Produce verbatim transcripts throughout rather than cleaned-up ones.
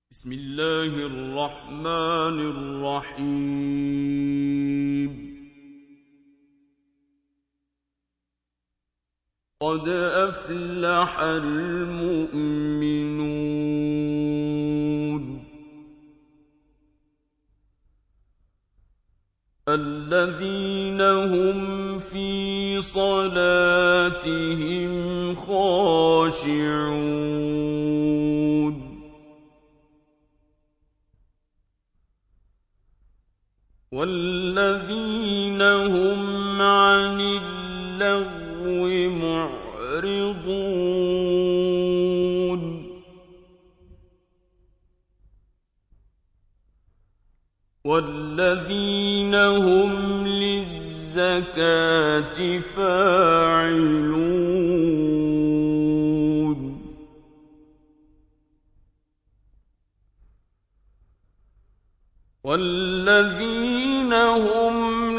بسم الله الرحمن الرحيم. قد أفلح المؤمنون الذين هم في صلاتهم خاشعون والذين هم عن اللغو معرضون والذين هم للزكاة فاعلون والذين هم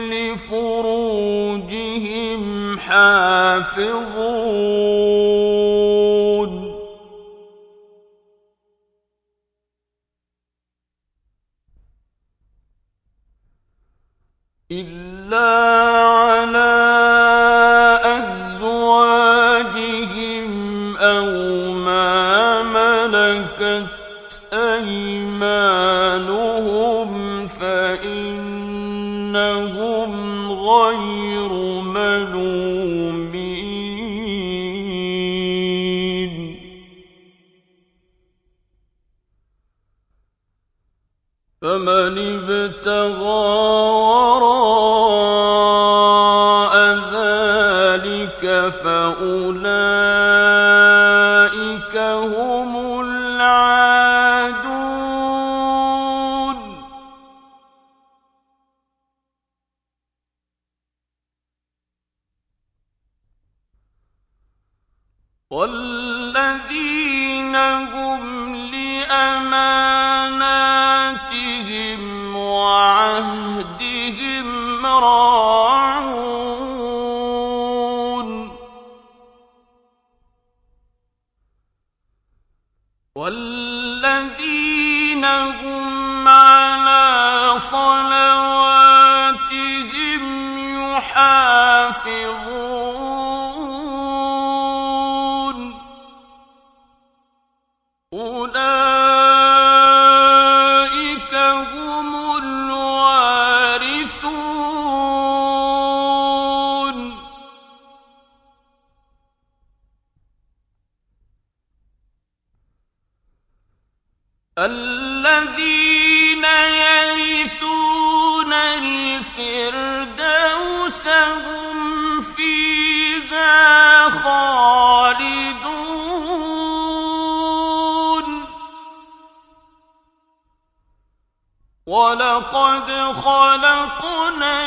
لفروجهم حافظون إلا على أزواجهم أو ما ملكت أيمانهم فإنهم غير ملومين فمن ابتغى وراء ذلك فأولئك هم العادون والذين هم لأماناتهم وعهدهم راعون والذين هم على صلواتهم يحافظون أولئك هم الوارثون الذين يرثون الفردوس هم فيها خالدون ولقد خلقنا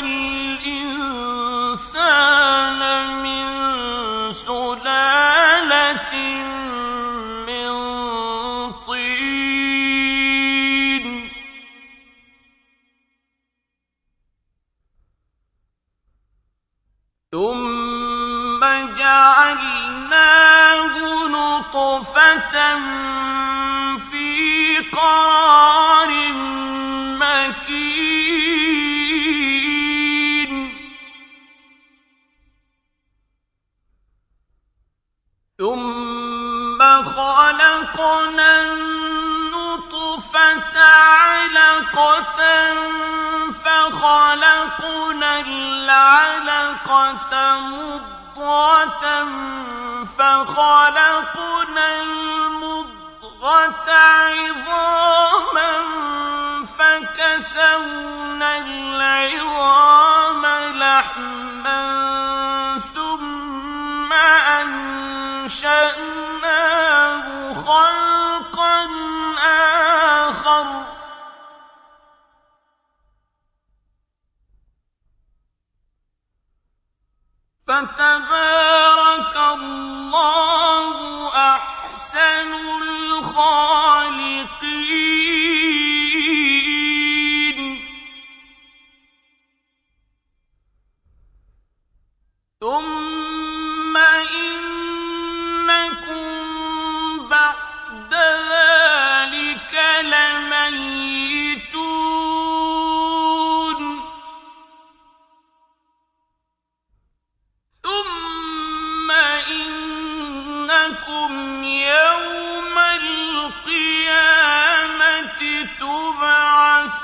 الإنسان من سلالة من طين ثم جعلناه نطفة في قرار مكين ثم خلقنا النطفة علقة فخلقنا العلقة مضغة فخلقنا المضغة عظاما فكسونا العظام لحما ثم أنشأناه خلقا آخر فتبارك الله أحسن الخالقين ثم إنكم بعد ذلك لميتون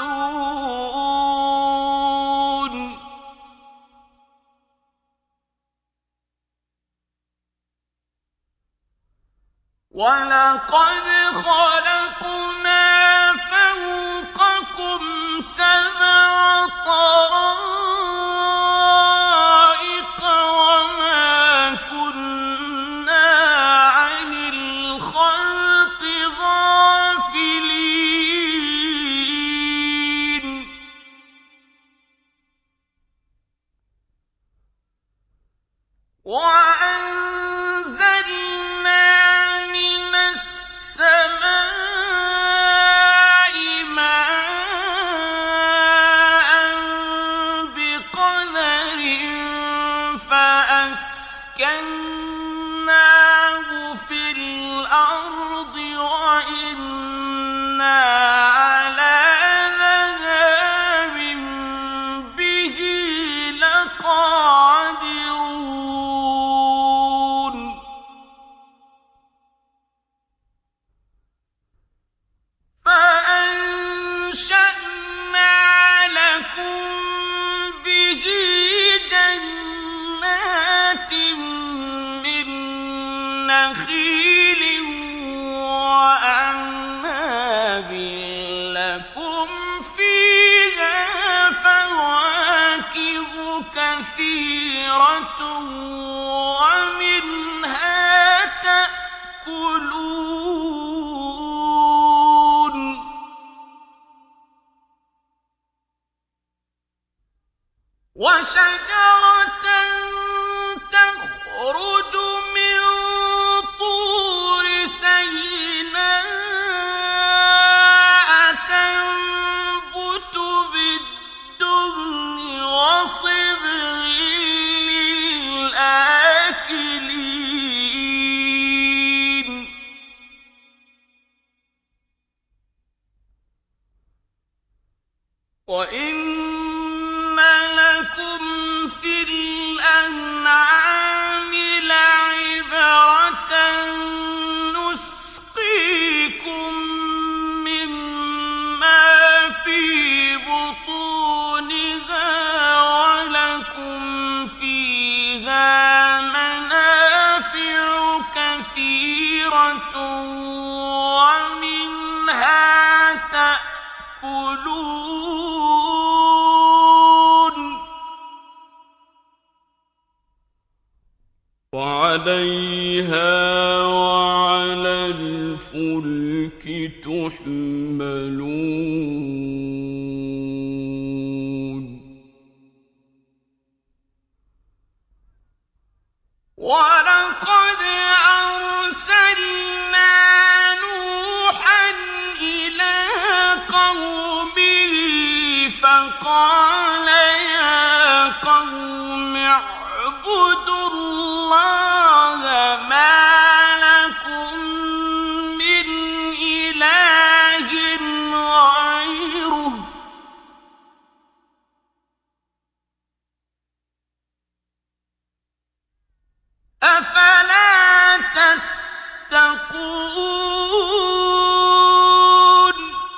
وَلَقَدْ خَلَقْنَا فَوْقَكُمْ سَبْعَ طَرَائِقَ وَمَا كُنَّا عَنِ الْخَلْقِ غَافِلِينَ وَأَنزَلْنَا مِنَ السَّمَاءِ مَاءً بِقَدَرٍ فَأَسْكَنَّاهُ فِي الْأَرْضِ وَإِنَّا عَلَىٰ ذَهَابٍ بِهِ لَقَادِرُونَ فَأَنشَأْنَا لَكُم بِهِ جَنَّاتٍ مِّن نَّخِيلٍ وَأَعْنَابٍ لَّكُمْ فِيهَا فَوَاكِهُ كَثِيرَةٌ وَمِنْهَا تَأْكُلُونَ وَشَجَرَةً تَخْرُجُ مِن طُورِ سَيْنَاءَ تَنبُتُ بِالدُّهْنِ وَصِبْغٍ لِّلْآكِلِينَ وَإِنَّ لَكُمْ فِي الْأَنْعَامِ لَعِبْرَةً نُّسْقِيكُم مِّمَّا فِي بُطُونِهَا وَلَكُمْ فِيهَا مَنَافِعُ كَثِيرَةٌ وَمِنْهَا تَأْكُلُونَ وَعَلَيْهَا وَعَلَى الْفُلْكِ تُحْمَلُونَ وَلَقَدْ أَرْسَلْنَا نُوحًا إِلَىٰ قَوْمِهِ فَقَالَ يَا قَوْمِ اعْبُدُوا اللَّهَ مَا لَكُم مِّنْ إِلَٰهٍ غَيْرُهُ أَفَلَا تَتَّقُونَ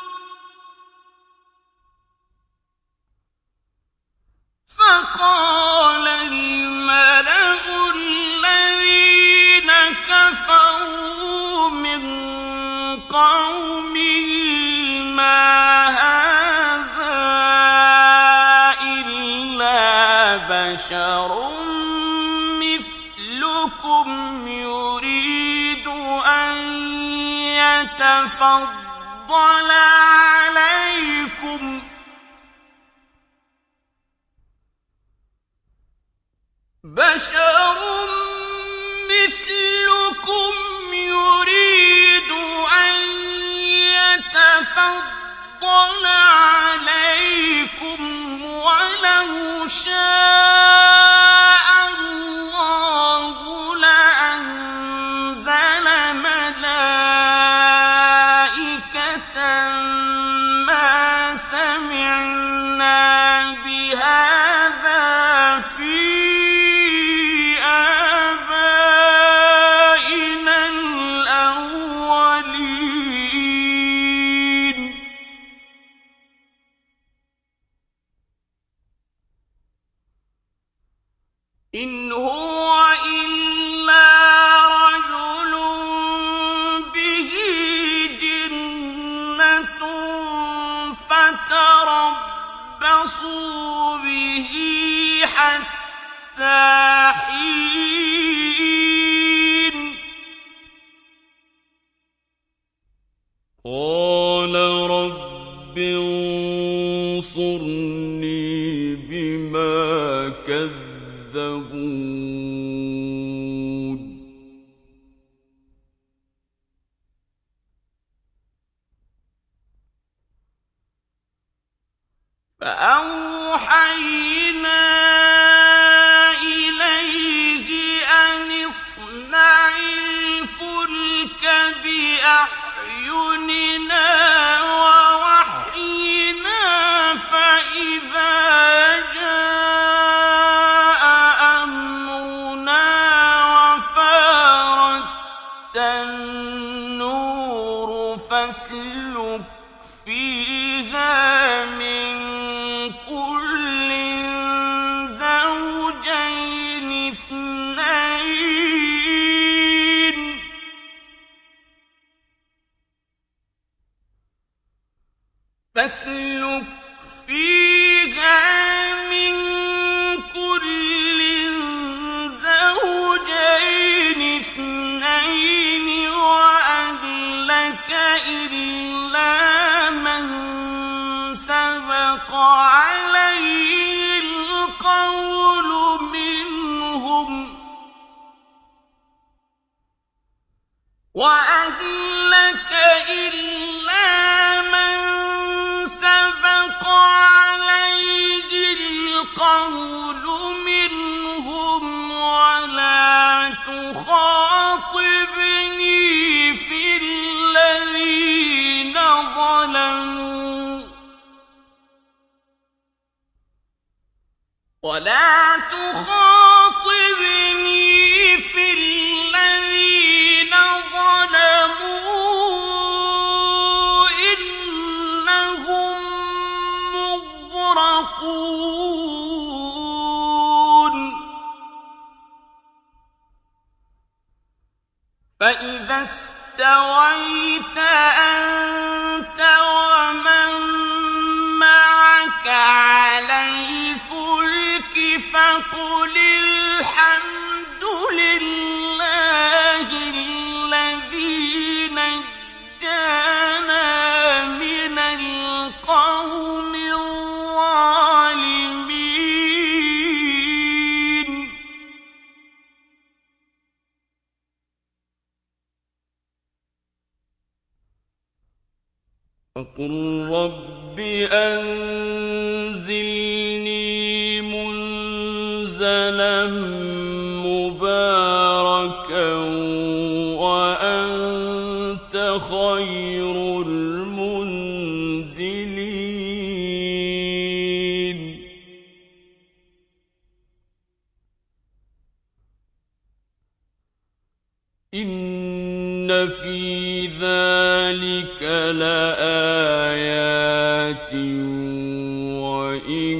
فَقَالَ الْمَلَأُ الَّذِينَ كَفَرُوا مِن قَوْمِهِ مَا هَٰذَا إِلَّا بَشَرٌ مِّثْلُكُمْ يُرِيدُ أَن يَتَفَضَّلَ عَلَيْكُمْ بَشَرٌ مِّثْلُكُمْ يُرِيدُ أَن يَتَفَضَّلَ عَلَيْكُمْ وَلَوْ شَاءَ اللَّهُ لَأَنزَلَ مَلَائِكَةً مَّا سَمِعْنَا بِهَٰذَا فِي آبَائِنَا الْأَوَّلِينَ فَتَرَبَّصُوا بِهِ حَتَّىٰ حِينٍ قَالَ رَبِّ انصُرْنِي بِمَا كَذَّبُونِ فَأَوْحَيْنَا إِلَيْهِ أَنِ اصْنَعِ الْفُلْكَ بِأَعْيُنِنَا وَوَحْيِنَا فَإِذَا جَاءَ أَمْرُنَا وَفَارَتِ النُّورُ فَاسْلُكْ فِيهَا مِن كُلٍّ زَوْجَيْنِ اثْنَيْنِ فَاسْلُكْ فِيهَا مِن كُلٍّ زَوْجَيْنِ اثْنَيْنِ وَأَهْلَكَ إِلَّا مَن سَبَقَ عَلَيْهِ الْقَوْلُ مِنْهُمْ وَأَهْلَكَ إِلَّا مَن سَبَقَ عَلَيْهِ الْقَوْلُ مِنْهُمْ وَلَا تُخَاطِبْنِي فِي الَّذِينَ ظَلَمُوا وَلَا تُخَاطِبْنِي فِي الَّذِينَ ظَلَمُوا إِنَّهُم مُّغْرَقُونَ فَإِذَا اسْتَوَيْتَ أَنتَ وَمَن مَّعَكَ عَلَى الْفُلْكِ فَقُلِ الْحَمْدُ لِلَّهِ الَّذِي نَجَّانَا مِنَ الْقَوْمِ الظَّالِمِينَ وَقُل رَّبِّ أَنزِلْنِي مُنزَلًا مُّبَارَكًا وَأَنتَ خَيْرُ الْمُنزِلِينَ إِنَّ فِي ذَلِكَ لَآيَاتٍ وَإِن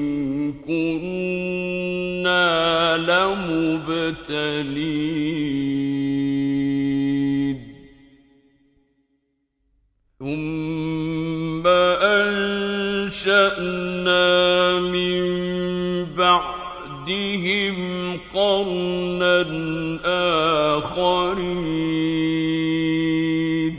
كُنَّا لَمُبْتَلِينَ ثُمَّ أَنشَأْنَا مِن بَعْدِهِمْ قَرْنًا آخَرِينَ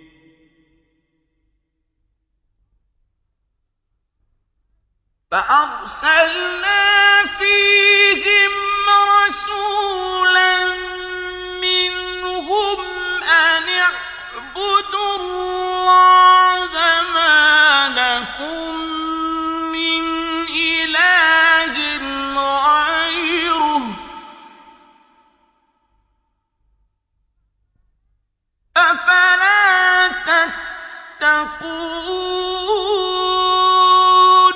فَأَرْسَلْنَا فِيهِمْ رَسُولًا مِّنْهُمْ أَنِ اعْبُدُوا اللَّهَ مَا لَكُم مِّنْ إِلَٰهٍ غَيْرُهُ أَفَلَا تَتَّقُونَ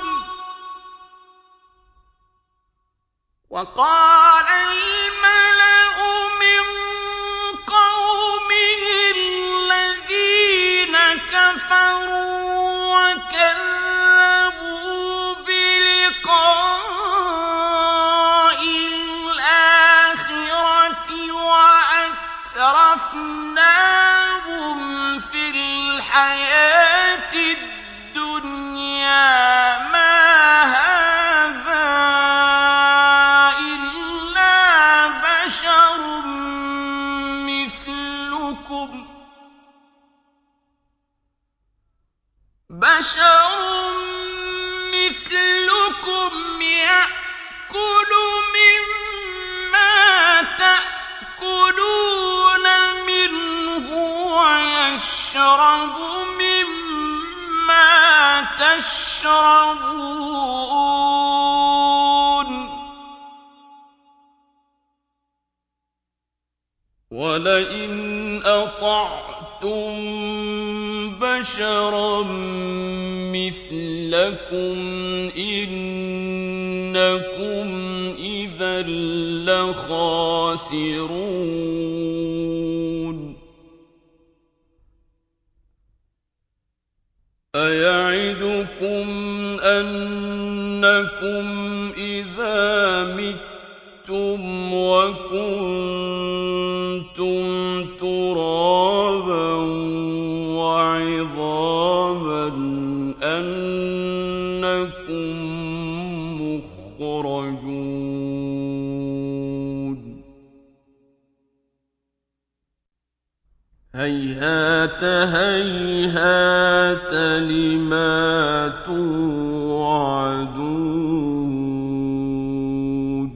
وَقَالَ الْمَلَأُ مِن قَوْمِهِ الَّذِينَ كَفَرُوا وَكَذَّبُوا بِلِقَاءِ الْآخِرَةِ وَأَتْرَفْنَاهُمْ فِي الْحَيَاةِ الدُّنْيَا بَشَرٌ مِّثْلُكُمْ يَأْكُلُ مِمَّا تَأْكُلُونَ مِنْهُ وَيَشْرَبُ مِمَّا تَشْرَبُونَ وَلَئِنْ أَطَعْتُم بَشَرًا مِّثْلَكُمْ إِنَّكُمْ إِذًا لَّخَاسِرُونَ أَيَعِدُكُمْ أَنَّكُمْ إِذَا مِتُّمْ وَكُنتُمْ تُرَابًا وَعِظَامًا أَنَّكُم مُّخْرَجُونَ هَيْهَاتَ هَيْهَاتَ لِمَا تُوعَدُونَ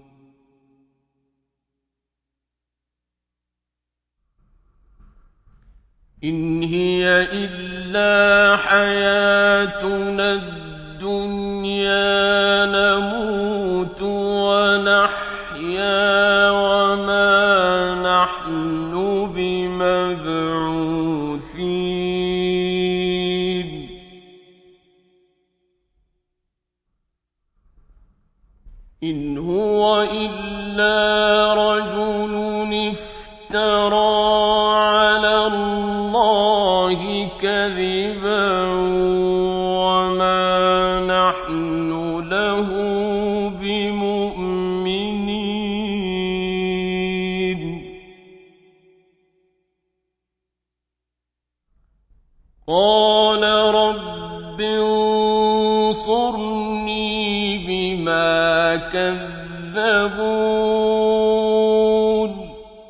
إِنْ هِيَ إِلَّا حَيَاتُنَا الدُّنْيَا نَمُوتُ وَنَحْيَا وَمَا نَحْنُ بِمَبْعُوثِينَ إِنْ هُوَ إِلَّا رَجُلٌ افْتَرَىٰ عَلَى اللَّهِ كَذِبًا وَمَا نَحْنُ لَهُ بِمُؤْمِنِينَ قَالَ رَبِّ انصُرْنِي بِمَا كَذَّبُونِ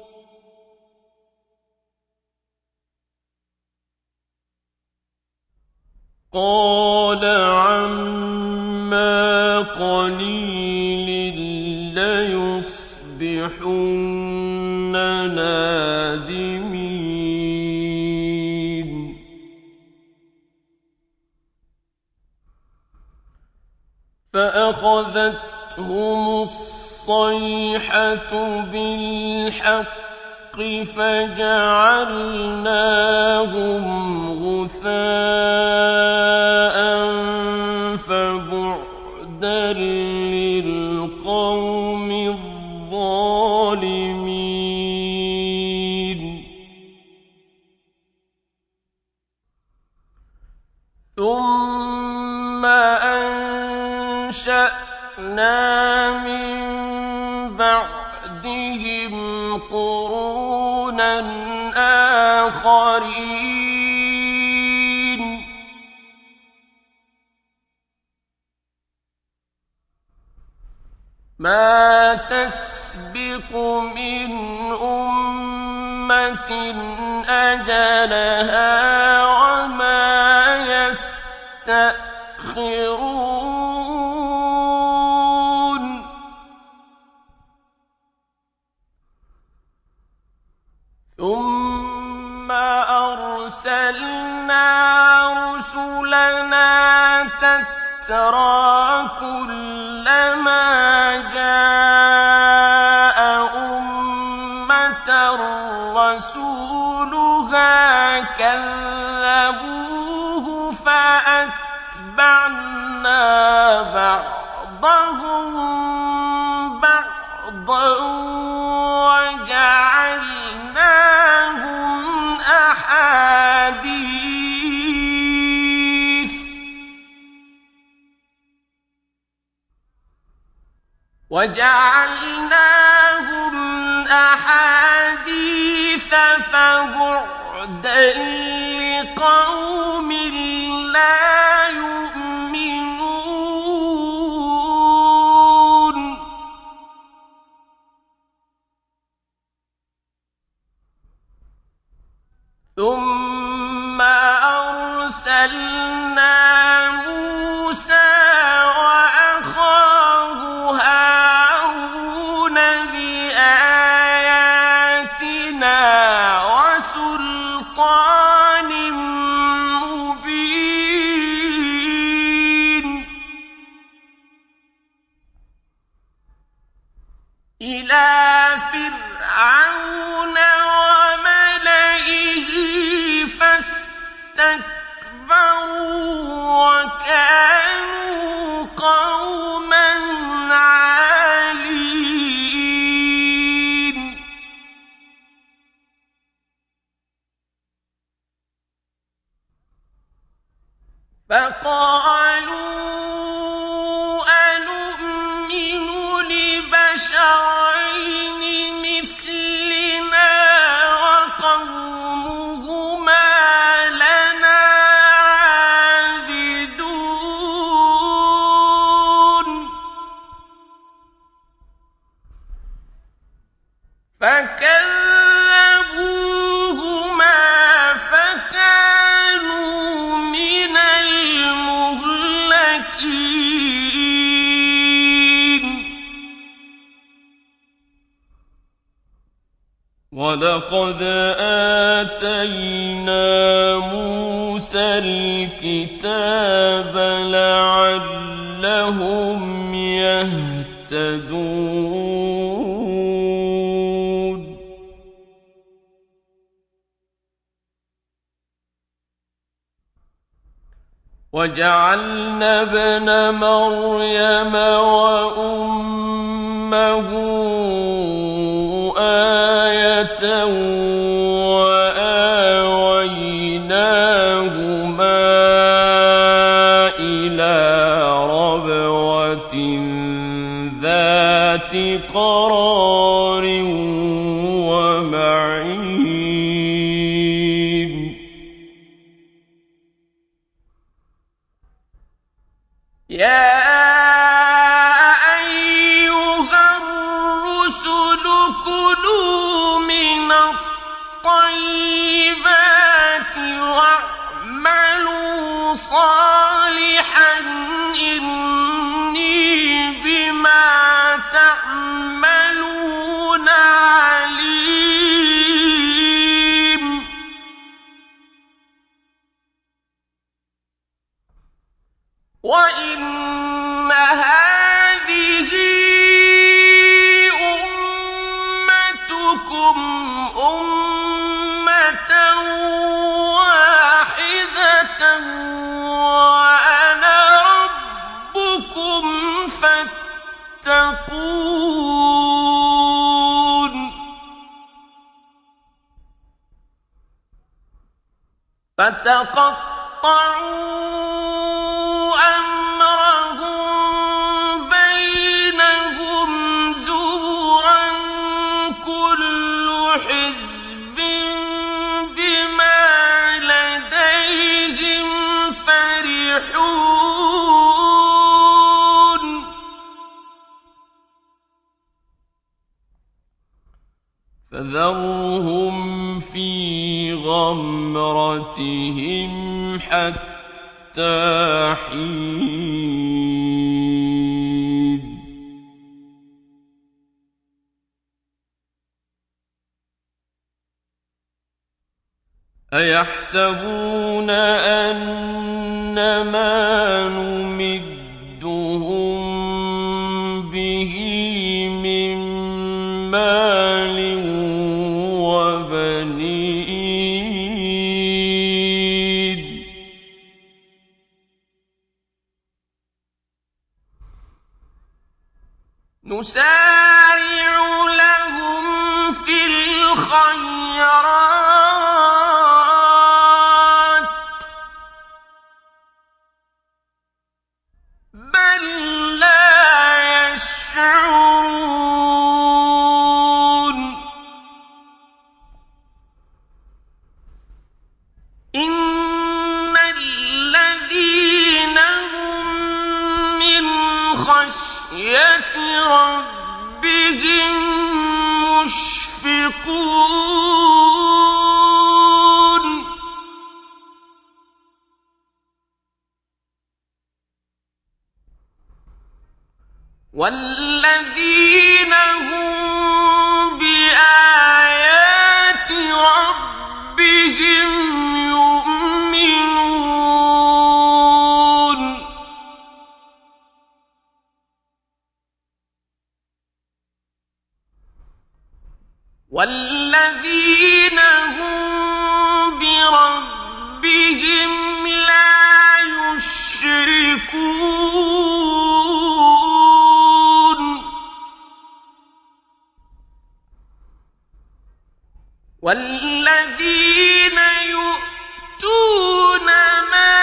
قَالَ عَمَّا قَلِيلٍ لَّيُصْبِحُنَّ نَادِمِينَ فَأَخَذَتْهُمُ الصَّيْحَةُ بِالْحَقِّ فَجَعَلْنَاهُمْ غُثَاءً فَبُعْدًا لِّلْقَوْمِ الظَّالِمِينَ ثُمَّ أَنشَأْنَا مِن بَعْدِهِمْ قُرُونًا آخَرِينَ مَا تَسْبِقُ مِنْ أُمَّةٍ أَجَلَهَا وَمَا يَسْتَأْخِرُونَ ثُمَّ أَرْسَلْنَا رُسُلَنَا تَتْرَىٰ كُلَّمَا جَاءَ أُمَّةً رَّسُولُهَا كَذَّبُوهُ فَأَتْبَعْنَا بَعْضَهُم بَعْضًا وَجَعَلْنَاهُمْ أَحَادِيثَ وَجَعَلْنَاهُمْ أَحَادِيثَ فَبُعْدًا لِّقَوْمٍ لَّا يُؤْمِنُونَ ثُمَّ أَرْسَلْنَا أَرْسَلْنَا مُوسَىٰ وَأَخَاهُ هَارُونَ بِآيَاتِنَا وَسُلْطَانٍ مُّبِينٍ إِلَىٰ فِرْعَوْنَ وَمَلَئِهِ فَاسْتَكْبَرُوا وَكَانُوا قَوْمًا عَالِينَ فَقَالُوا أَنُؤْمِنُ لِبَشَرَيْنِ مِثْلِنَا وَقَوْمُهُمَا لَنَا عَابِدُونَ فَكَذَّبُوهُمَا فَكَانُوا مِنَ الْمُهْلَكِينَ وَلَقَدْ آتَيْنَا مُوسَى الْكِتَابَ لَعَلَّهُمْ يَهْتَدُونَ وَجَعَلْنَا ابْنَ مَرْيَمَ وَأُمَّهُ آيَةً وَآوَيْنَاهُمَا إِلَىٰ رَبْوَةٍ ذَاتِ قَرَارٍ وَمَعِينٍ يَا أَيُّهَا الرُّسُلُ كُلُوا مِنَ الطَّيِّبَاتِ وَاعْمَلُوا صَالِحًا إِنِّي بِمَا تَعْمَلُونَ عَلِيمٌ وَإِنَّ هَٰذِهِ أُمَّتُكُمْ أُمَّةً وَاحِدَةً وَأَنَا رَبُّكُمْ فَاتَّقُونِ فَتَقَطَّعُوا أَمْرَهُم بَيْنَهُمْ زُبُرًا ۖ كُلُّ حِزْبٍ بِمَا لَدَيْهِمْ فَرِحُونَ فَذَرْهُمْ فِي غَمْرَتِهِمْ حَتَّىٰ حِينٍ أَيَحْسَبُونَ أَنَّمَا نُمِدُّهُم بِهِ مِن مَّالٍ وَبَنِينَ نُسَارِعُ لَهُمْ فِي الْخَيْرَاتِ بَل لَّا يَشْعُرُونَ إِنَّ الَّذِينَ هُم مِّنْ خَشْيَةِ رَبِّهِم مُّشْفِقُونَ وَالَّذِينَ هُم بِآيَاتِ رَبِّهِمْ يُؤْمِنُونَ وَالَّذِينَ هُم بِرَبِّهِمْ لَا يُشْرِكُونَ وَالَّذِينَ يُؤْتُونَ مَا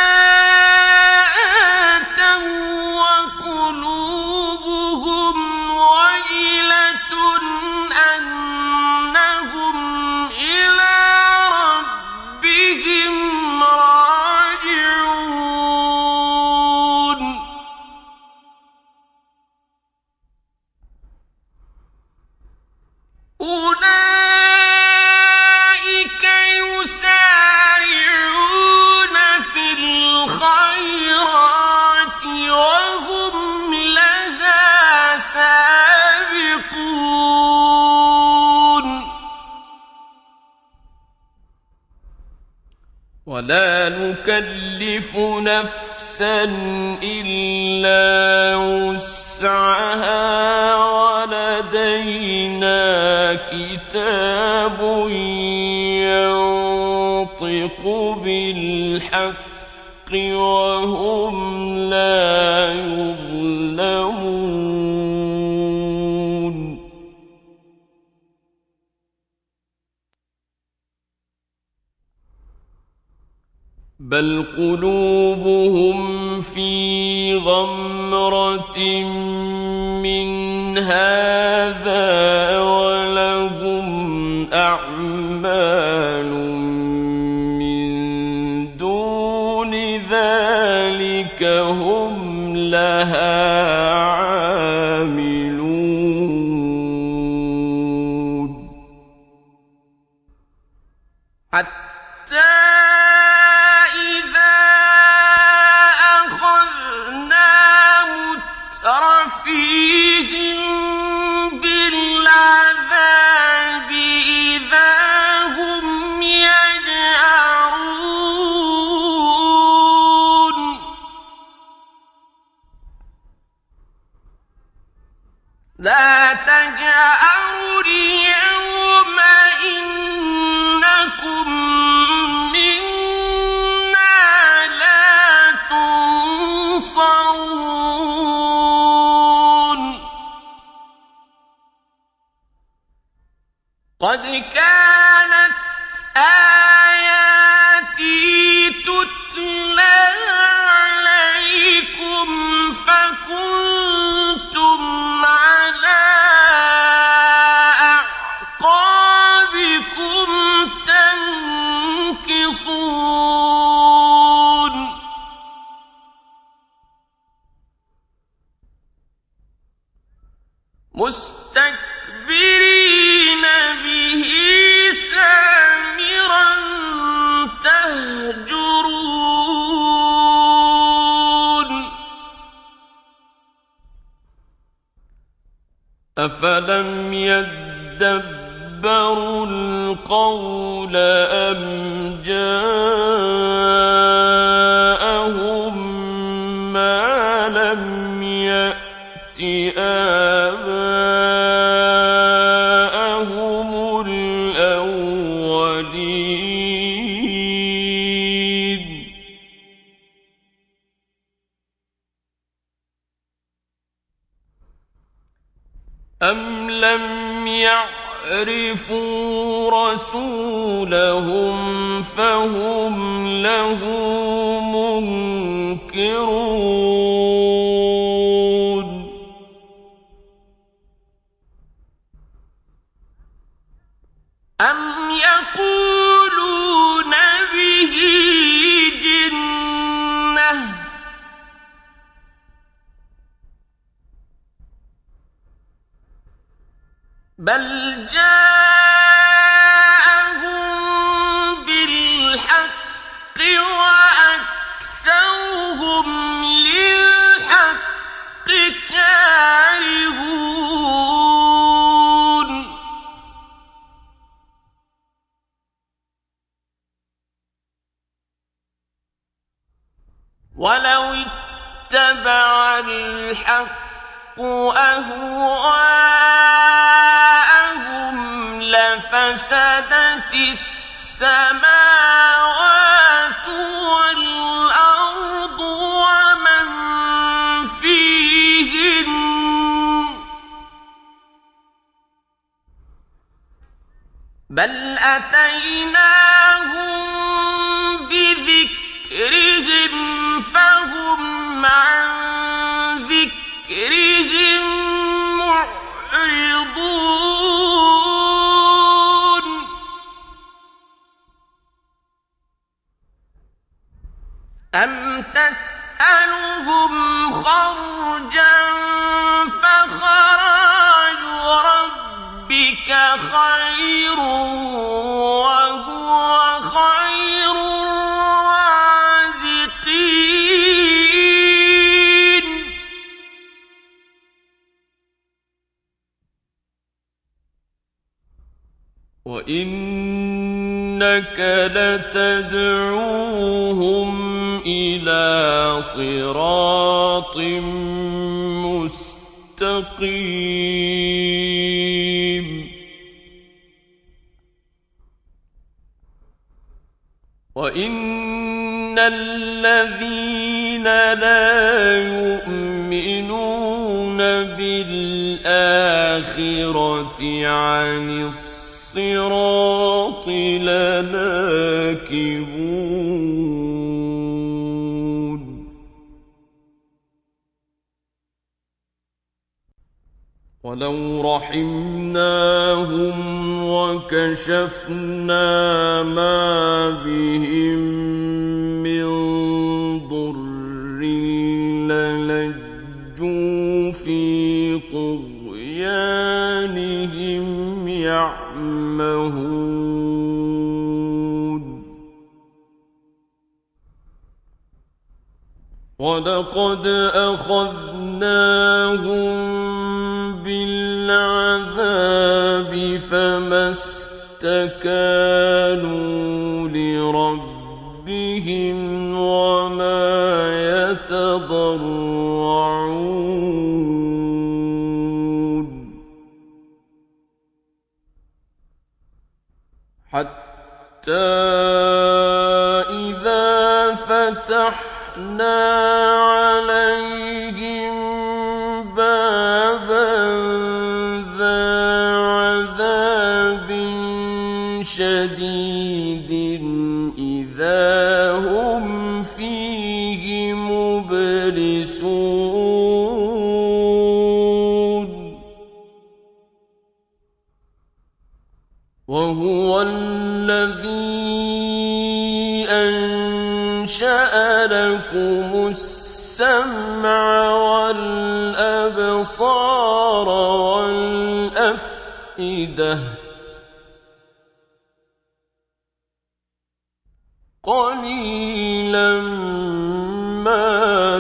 آتَوا وَّقُلُوبُهُمْ وَجِلَةٌ أَنَّهُمْ إِلَىٰ رَبِّهِمْ رَاجِعُونَ أُولَٰئِكَ يُسَارِعُونَ فِي الْخَيْرَاتِ وَهُمْ لَهَا سَابِقُونَ وَلَا نُكَلِّفُ نَفْسًا إِلَّا وُسْعَهَا وَلَدَيْنَا كِتَابٌ يَنطِقُ بِالْحَقِّ وَهُمْ لَا يُظْلَمُونَ بَلْ قُلُوبُهُمْ فِي غَمْرَةٍ مِّنْ هَٰذَا وَلَهُمْ أَعْمَالٌ مِّن دُونِ ذَٰلِكَ هُمْ لَهَا عَامِلُونَ حَتَّىٰ فِيهِمْ بِالْعَذَابِ إِذَا هُمْ يَجْأَرُونَ لَا تَجْأَرُوا الْيَوْمَ إِنَّكُم مِّنَّا لَا تُنصَرُونَ قَدْ كَانَتْ آيَاتِي تُتْلَىٰ عَلَيْكُمْ فَكُنتُمْ عَلَىٰ أَعْقَابِكُمْ تَنكِصُونَ مُسْتَكْبِرِينَ بِهِ سَامِرًا تَهْجُرُونَ أَفَلَمْ يَدَّبَّرُوا الْقَوْلَ أَمْ جَاءَهُم مَّا لَمْ يَأْتِ آبَاءَهُمُ الْأَوَّلِينَ أَمْ لَمْ يَعْرِفُوا رَسُولَهُمْ فَهُمْ لَهُ مُنكِرُونَ أَمْ يَقُولُونَ بِهِ جِنَّةٌ بَلْ جَاءَهُم بِالْحَقِّ وَأَكْثَرُهُمْ لِلْحَقِّ كَارِهُونَ وَلَوِ اتَّبَعَ الْحَقُّ أَهْوَاءَهُمْ لَفَسَدَتِ السَّمَاوَاتُ وَالْأَرْضُ وَمَن فِيهِنَّ ۚ بَلْ أَتَيْنَاهُم بِذِكْرِهِمْ فَهُمْ عَن ذِكْرِهِم مُّعْرِضُونَ أَمْ تَسْأَلُهُمْ خَرْجًا فَخَرَاجُ رَبِّكَ خَيْرٌ وَهُوَ خَيْرُ الرَّازِقِينَ وَإِنَّكَ لَتَدْعُوهُمْ إِلَىٰ صِرَاطٍ مُّسْتَقِيمٍ وَإِنَّ الَّذِينَ لَا يُؤْمِنُونَ بِالْآخِرَةِ عَنِ الصِّرَاطِ لَنَاكِبُونَ وَلَوْ رَحِمْنَاهُمْ وَكَشَفْنَا مَا بِهِم مِّن ضُرٍّ لَّلَجُّوا فِي طُغْيَانِهِمْ يَعْمَهُونَ وَلَقَدْ أَخَذْنَاهُم بِالْعَذَابِ فَمَا اسْتَكَانُوا لِرَبِّهِمْ وَمَا يَتَضَرَّعُونَ حَتَّىٰ إِذَا فَتَحْنَا عَلَيْهِم بَابًا ذَا عَذَابٍ شَدِيدٍ إِذَا هُمْ فِيهِ مُبْلِسُونَ وَهُوَ الَّذِي أَنشَأَ لَكُمُ السَّمْعَ وَالْأَبْصَارَ وَالْأَفْئِدَةَ ۚ قَلِيلًا مَّا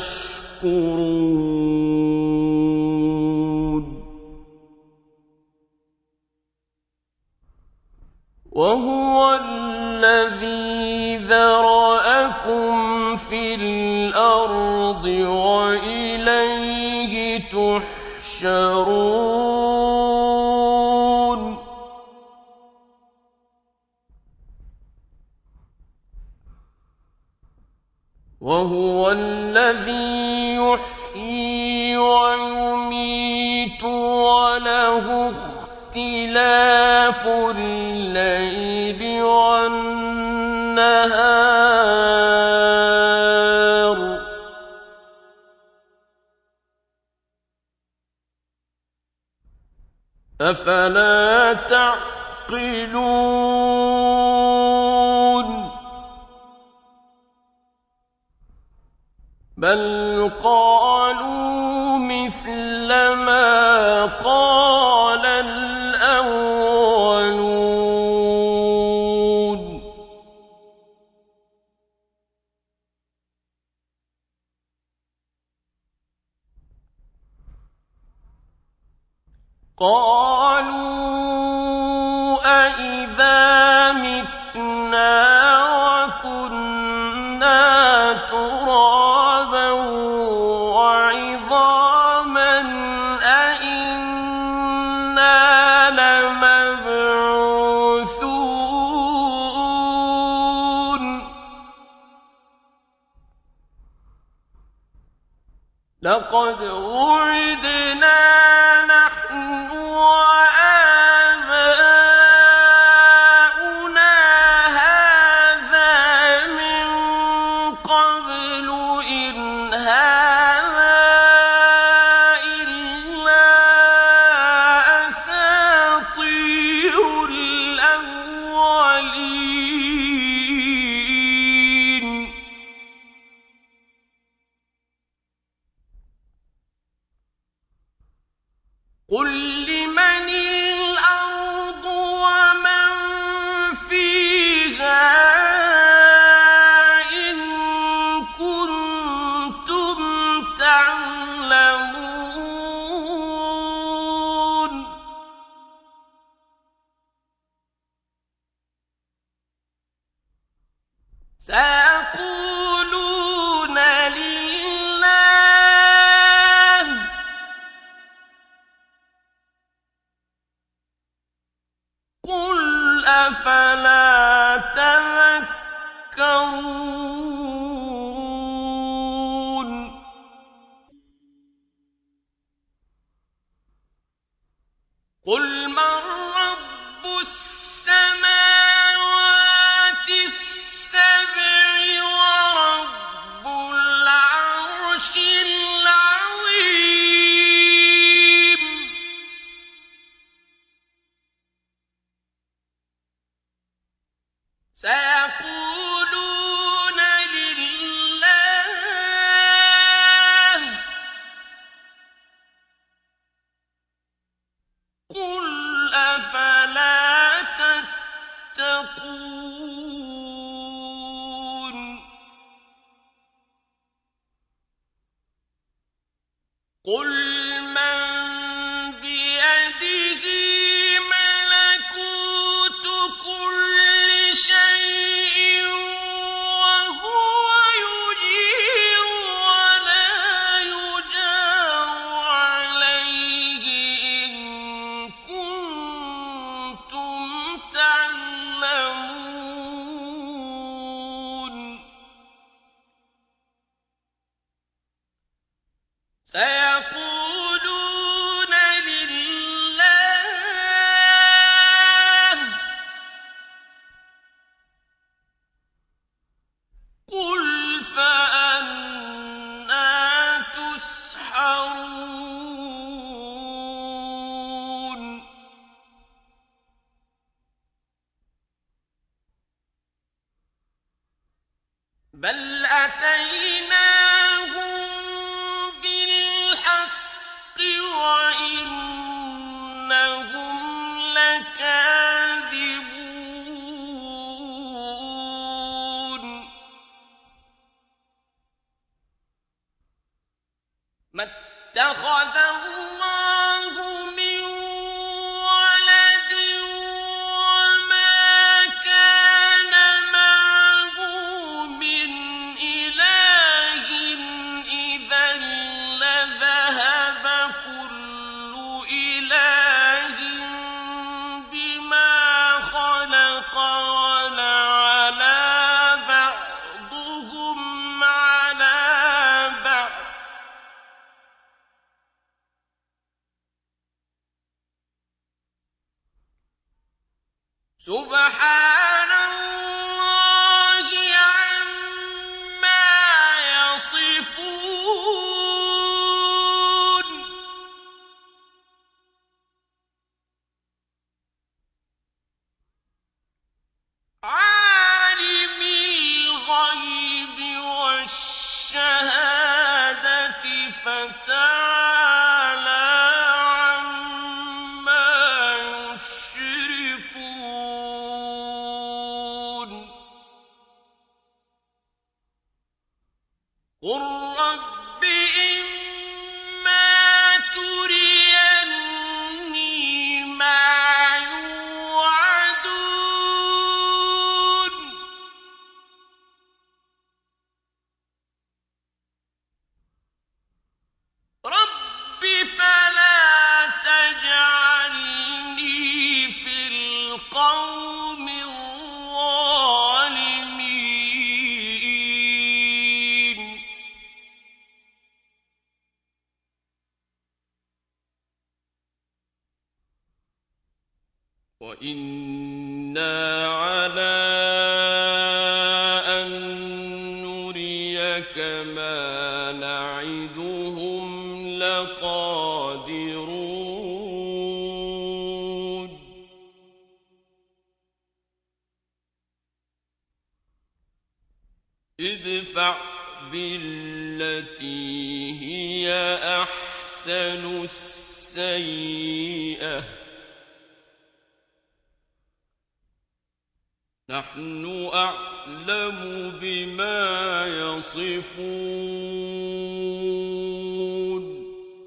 تَشْكُرُونَ وَهُوَ الَّذِي ذَرَأَكُمْ فِي الْأَرْضِ وَإِلَيْهِ تُحْشَرُونَ وَهُوَ الَّذِي يُحْيِي وَيُمِيتُ وَلَهُ اخْتِلَافُ اللَّيْلِ وَالنَّهَارِ ۚ أَفَلَا تَعْقِلُونَ بَلْ قَالُوا مِثْلَ مَا قَالَ الْأَوَّلُونَ قَالُوا أَإِذَا مِتْنَا وَكُنَّا تُرَابًا لقد وعدنا نحن وآباؤنا هذا من قبل إن هذا إلا أساطير الأولين قل لمن الأرض ومن فيها إن كنتم تعلمون سيقولون لله قل أفلا تذكرون قل من رب السماوات السبع ورب العرش العظيم سيقولون لله قل أفلا تتقون قل من بيده ملكوت كل شيء وهو يجير ولا يجار عليه إن كنتم تعلمون سيقولون لله قل فأنى تسحرون بل أتيناهم بالحق وإنهم لكاذبون ما اتخذ الله من ولد وما كان معه من إله إذا لذهب كل إله بما خلق ولعلى بعضهم على بعض سبحان الله عما يصفون عالم الغيب والشهادة فتعالى عما يشركون قل رب إما تريني ما يوعدون رب فلا تجعلني في القوم الظالمين وَإِنَّا عَلَىٰ أَن نُّرِيَكَ مَا نَعِدُهُمْ لَقَادِرُونَ ادْفَعْ بِالَّتِي هِيَ أَحْسَنُ السَّيِّئَةَ ۚ نَحْنُ أَعْلَمُ بِمَا يَصِفُونَ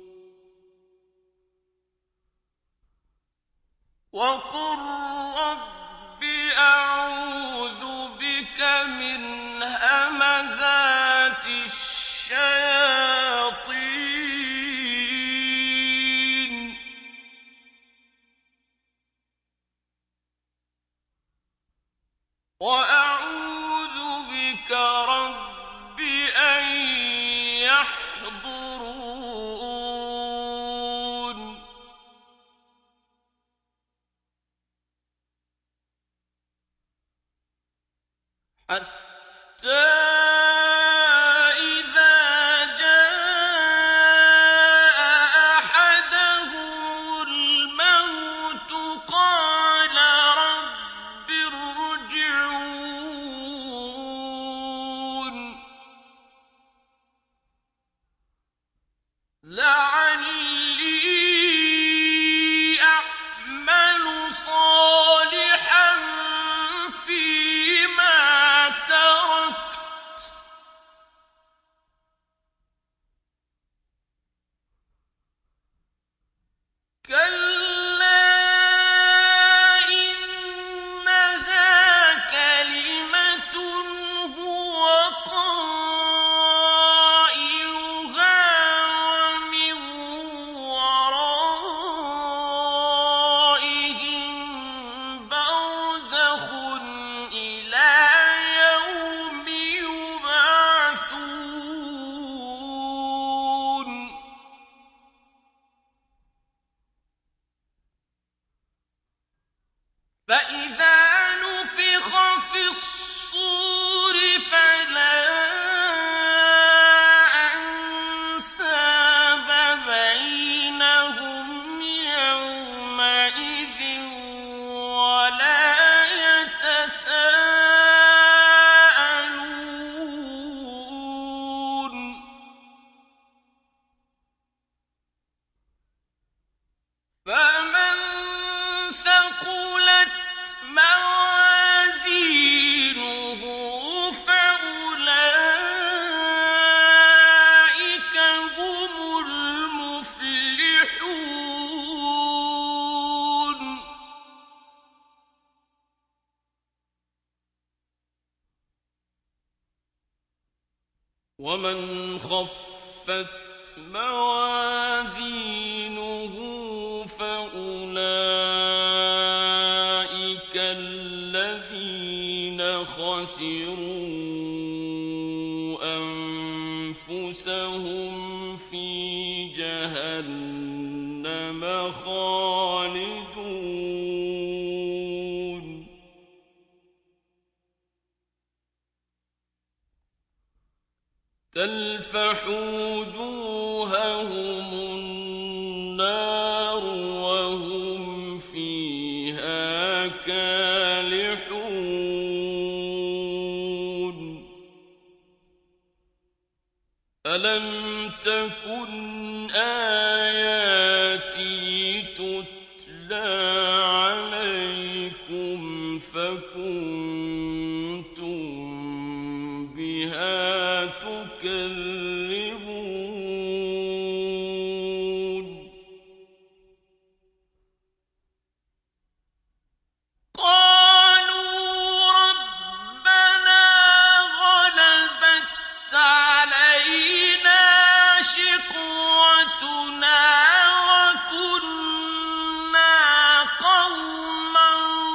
وَقُل رَّبِّ أَعُوذُ بِكَ مِنْ هَمَزَاتِ الشَّيَاطِينِ وَأَعُوذُ بِكَ رَبِّ أَن يَحْضُرُونِ حَتَّىٰ إِذَا جَاءَ أَحَدَهُمُ الْمَوْتُ قَالَ رَبِّ ارْجِعُونِ لَعَلِّي أَعْمَلُ صَالِحًا فِيمَا تَرَكْتُ ۚ كَلَّا إِنَّهَا كَلِمَةٌ هُوَ قَائِلُهَا وَمِن وَرَائِهِم بَرْزَخٌ إِلَىٰ يَوْمِ يُبْعَثُونَ فَإِذَا نُفِخَ فِي الصُّورِ فَلَا أَنسَابَ بَيْنَهُمْ يَوْمَئِذٍ وَلَا يَتَسَاءَلُونَ فَمَن ثَقُلَتْ مَوَازِينُهُ فَأُولَٰئِكَ هُمُ الْمُفْلِحُونَ وَمَنْ خَفَّتْ مَوَازِينُهُ فَأُولَٰئِكَ الَّذِينَ خَسِرُوا أَنفُسَهُمْ فِي جَهَنَّمَ خَالِدُونَ تَلْفَحُ وُجُوهَهُمُ النَّارُ وَهُمْ فِيهَا كَالِحُونَ أَلَمْ تَكُنْ آيَاتِي تُتْلَىٰ عَلَيْكُمْ فَكُنتُم بِهَا تُكَذِّبُونَ قَالُوا رَبَّنَا غَلَبَتْ عَلَيْنَا شِقْوَتُنَا وَكُنَّا قَوْمًا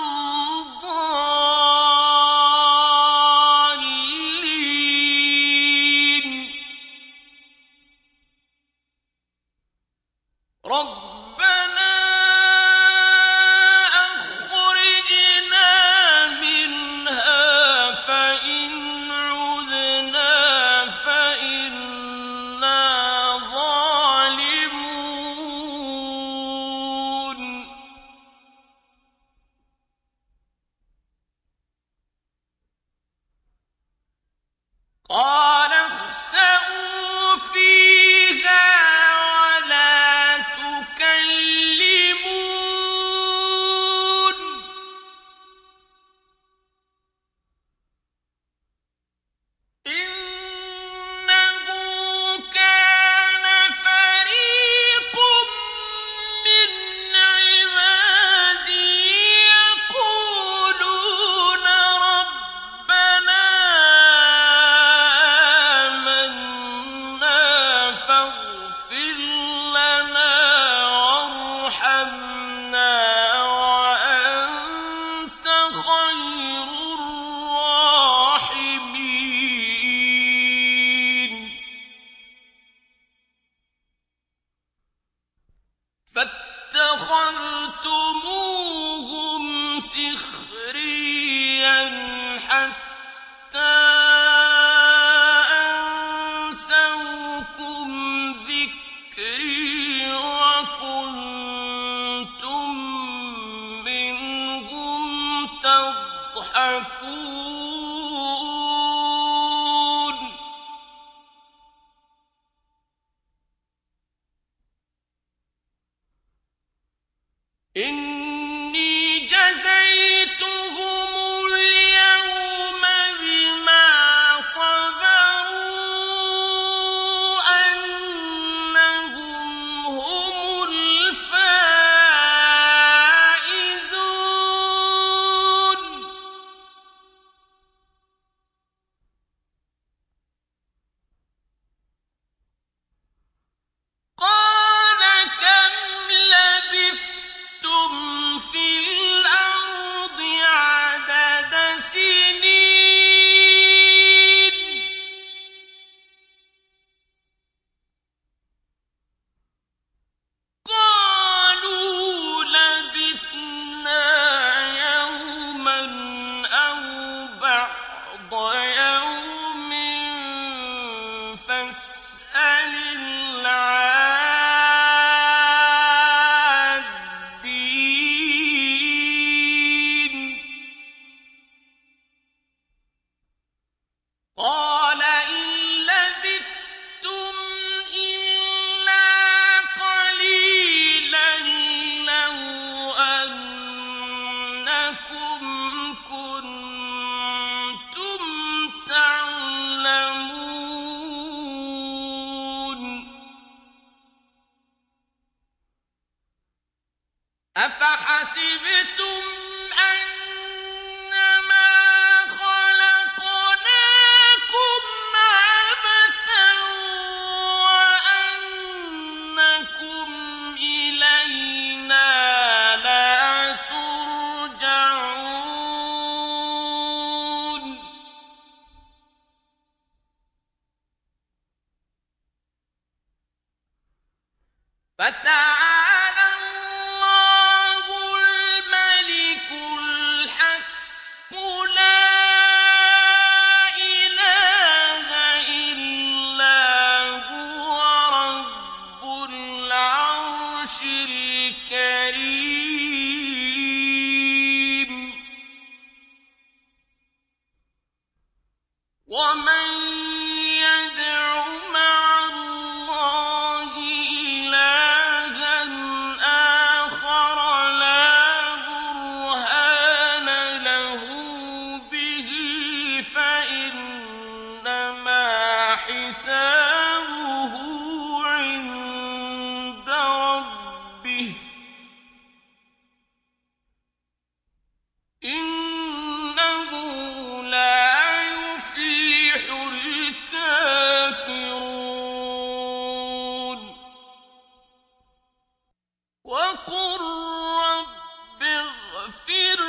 ضَالِّينَ رَبَّنَا إِنِّي جَزَيْتُهُمُ الْيَوْمَ بِمَا صَبَرُوا أَنَّهُمْ هُمُ الْفَائِزُونَ قَالَ كَمْ لَبِثْتُمْ فِي الْأَرْضِ عَدَدَ سِنِينَ قَالُوا لَبِثْنَا يَوْمًا أَوْ بَعْضَ يَوْمٍ فَاسْأَلِ الْعَادِّينَ قَالَ إِن لَّبِثْتُمْ إِلَّا قَلِيلًا لَّوْ أَنَّكُمْ كُنتُمْ تَعْلَمُونَ أَفَحَسِبْتُمْ أَنَّمَا خَلَقْنَاكُمْ عَبَثًا وَأَنَّكُمْ إِلَيْنَا لَا تُرْجَعُونَ فَتَعَالَى اللَّهُ الْمَلِكُ الْحَقُّ لَا إِلَٰهَ إِلَّا هُوَ رَبُّ الْعَرْشِ الْكَرِيمِ وَمَن يَدْعُ مَعَ اللَّهِ إِلَٰهًا آخَرَ لَا بُرْهَانَ لَهُ بِهِ فَإِنَّمَا حِسَابُهُ عِندَ رَبِّهِ إِنَّهُ لَا يُفْلِحُ الْكَافِرُونَ وَقُل رَّبِّ اغْفِرْ